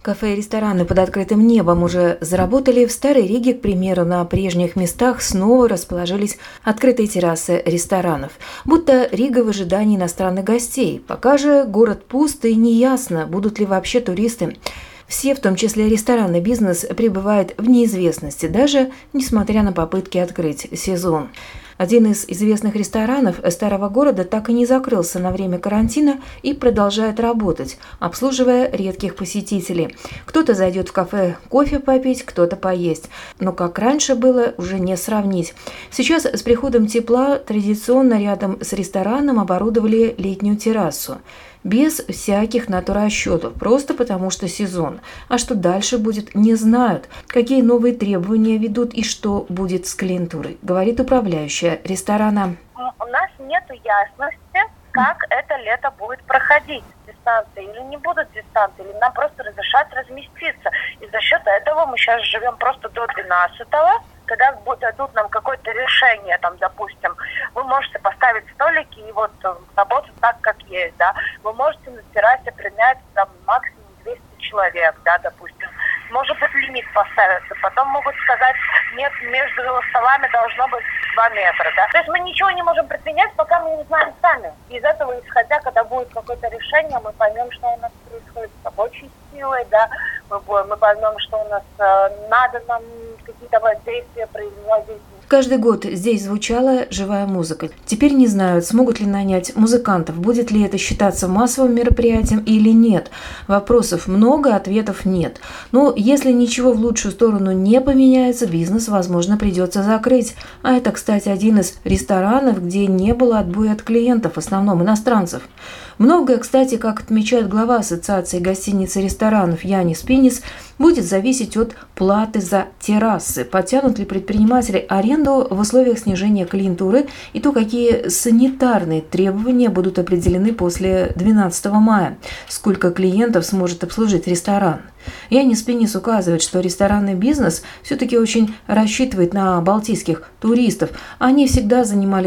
Кафе и рестораны под открытым небом уже заработали. В Старой Риге, к примеру, на прежних местах снова расположились открытые террасы ресторанов. Будто Рига в ожидании иностранных гостей. Пока же город пуст и неясно, будут ли вообще туристы. Все, в том числе ресторанный бизнес, пребывает в неизвестности, даже несмотря на попытки открыть сезон. Один из известных ресторанов старого города так и не закрылся на время карантина и продолжает работать, обслуживая редких посетителей. Кто-то зайдет в кафе кофе попить, кто-то поесть. Но как раньше было, уже не сравнить. Сейчас с приходом тепла традиционно рядом с рестораном оборудовали летнюю террасу. Без всяких на то расчетов, просто потому что сезон. А что дальше будет, не знают. Какие новые требования ведут и что будет с клиентурой, говорит управляющая ресторана. У нас нет ясности, как это лето будет проходить. Дистанции или не будут дистанции, или нам просто разрешат разместиться. И за счет этого мы сейчас живем просто до 12-го. Когда дадут нам какое-то решение, там, допустим, вы можете поставить столики и вот работать так, как есть, да. Вы можете на террасе принять там максимум 200 человек, да, допустим. Может быть, лимит поставится. Потом могут сказать, нет, между столами должно быть 2 метра, да. То есть мы ничего не можем предпринять, пока мы не знаем сами. Из этого исходя, когда будет какое-то решение, мы поймем, что у нас происходит с рабочей силой, да. Мы поймем, что у нас надо нам какие-то воздействия производить. Каждый год здесь звучала живая музыка. Теперь не знают, смогут ли нанять музыкантов, будет ли это считаться массовым мероприятием или нет. Вопросов много, ответов нет. Но если ничего в лучшую сторону не поменяется, бизнес, возможно, придется закрыть. А это, кстати, один из ресторанов, где не было отбоя от клиентов, в основном иностранцев. Многое, кстати, как отмечает глава Ассоциации гостиниц и ресторанов Янис Пинис, будет зависеть от платы за террасы. Потянут ли предприниматели аренду в условиях снижения клиентуры и то, какие санитарные требования будут определены после 12 мая. Сколько клиентов сможет обслужить ресторан. Янис Пинис указывает, что ресторанный бизнес все-таки очень рассчитывает на балтийских туристов. Они всегда занимали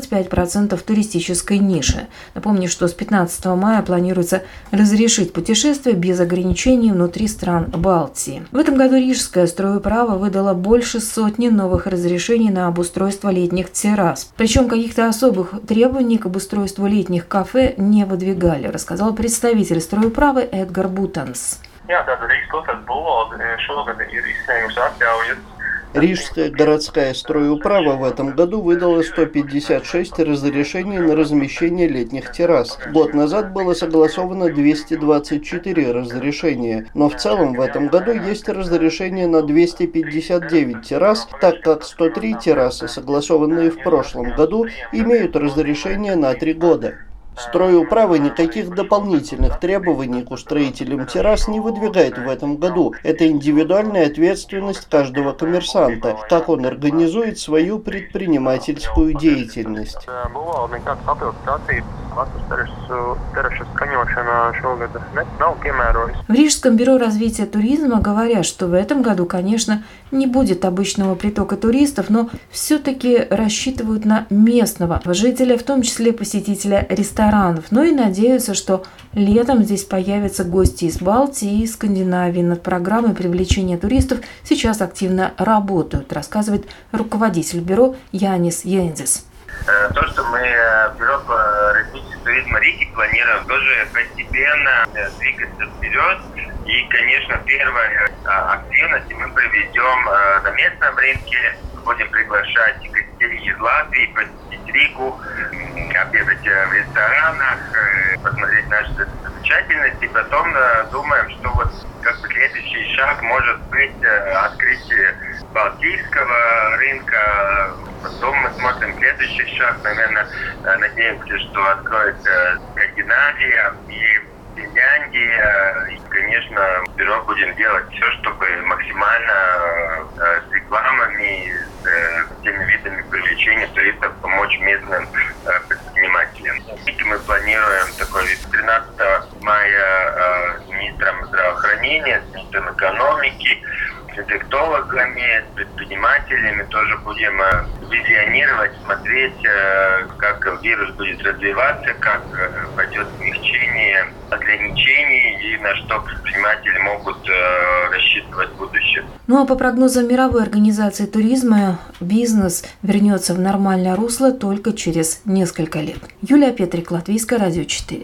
25% туристической ниши. Напомню, что с 15 мая планируется разрешить путешествия без ограничений внутри стран Балтии. В этом году Рижское стройуправо выдало больше сотни новых разрешений на обустройство летних террас. Причем каких-то особых требований к обустройству летних кафе не выдвигали, рассказал представитель стройуправы Эдгар Бутанс. Рижская городская стройуправа в этом году выдала 156 разрешений на размещение летних террас. Год назад было согласовано 224 разрешения, но в целом в этом году есть разрешение на 259 террас, так как 103 террасы, согласованные в прошлом году, имеют разрешение на 3 года. Стройуправа никаких дополнительных требований к устроителям террас не выдвигает в этом году. Это индивидуальная ответственность каждого коммерсанта, как он организует свою предпринимательскую деятельность. В Рижском бюро развития туризма говорят, что в этом году, конечно, не будет обычного притока туристов, но все-таки рассчитывают на местного жителя, в том числе посетителя ресторанов. Но и надеются, что летом здесь появятся гости из Балтии и Скандинавии. Над программой привлечения туристов сейчас активно работают, рассказывает руководитель бюро Янис Йензис. То, что мы в бюро по развитию туризма Риги планируем, тоже постепенно двигаться вперед. И, конечно, первая активность мы проведем на местном рынке. Будем приглашать гостей из Латвии, посетить Ригу, обедать в ресторанах, посмотреть наши достопримечательности. Потом думаем, что вот как бы следующий шаг может быть открытие балтийского рынка. Потом мы смотрим следующий шаг, наверное, надеемся, что откроется Скандинавия и Финляндия. И, конечно, в бюро будем делать все, чтобы максимально с рекламами, с теми видами привлечения туристов помочь местным предпринимателям. И мы планируем такой 13 мая с министром здравоохранения, с министром экономики, с инфектологами, с предпринимателями тоже будем визионировать, смотреть, как вирус будет развиваться, как пойдет смягчение минимальное ограничений и на что предприниматели могут рассчитывать в будущем. Ну а по прогнозам Мировой организации туризма, бизнес вернется в нормальное русло только через несколько лет. Юлия Петрик, Латвийское радио 4.